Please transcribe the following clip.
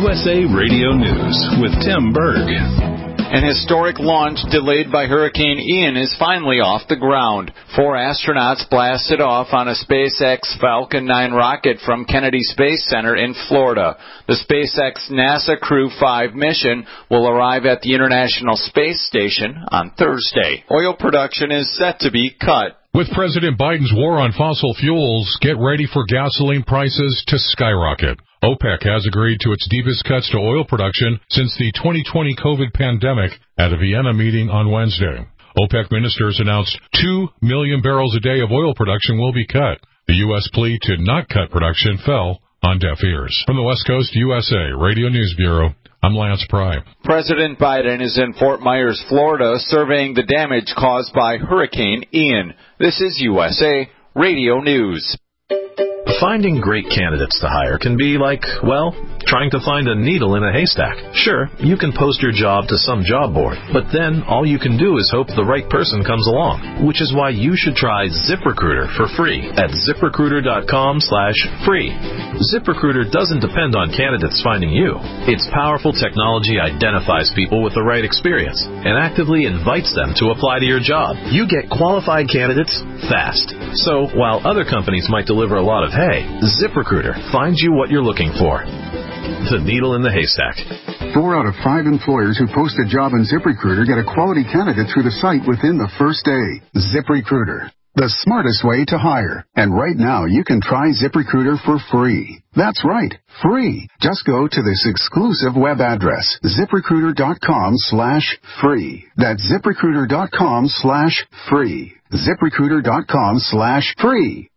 USA Radio News with Tim Berg. An historic launch delayed by Hurricane Ian is finally off the ground. 4 astronauts blasted off on a SpaceX Falcon 9 rocket from Kennedy Space Center in Florida. The SpaceX NASA Crew 5 mission will arrive at the International Space Station on Thursday. Oil production is set to be cut. With President Biden's war on fossil fuels, get ready for gasoline prices to skyrocket. OPEC has agreed to its deepest cuts to oil production since the 2020 COVID pandemic at a Vienna meeting on Wednesday. OPEC ministers announced 2 million barrels a day of oil production will be cut. The U.S. plea to not cut production fell on deaf ears. From the West Coast USA Radio News Bureau, I'm Lance Pry. President Biden is in Fort Myers, Florida, surveying the damage caused by Hurricane Ian. This is USA Radio News. Finding great candidates to hire can be like, well, trying to find a needle in a haystack. Sure, you can post your job to some job board, but then all you can do is hope the right person comes along, which is why you should try ZipRecruiter for free at ZipRecruiter.com/free. ZipRecruiter doesn't depend on candidates finding you. Its powerful technology identifies people with the right experience and actively invites them to apply to your job. You get qualified candidates fast. So while other companies might deliver a lot of hay, ZipRecruiter finds you what you're looking for. The needle in the haystack. 4 out of 5 employers who post a job in ZipRecruiter get a quality candidate through the site within the first day. ZipRecruiter, the smartest way to hire. And right now, you can try ZipRecruiter for free. That's right, free. Just go to this exclusive web address, ZipRecruiter.com/free. That's ZipRecruiter.com/free. ZipRecruiter.com/free.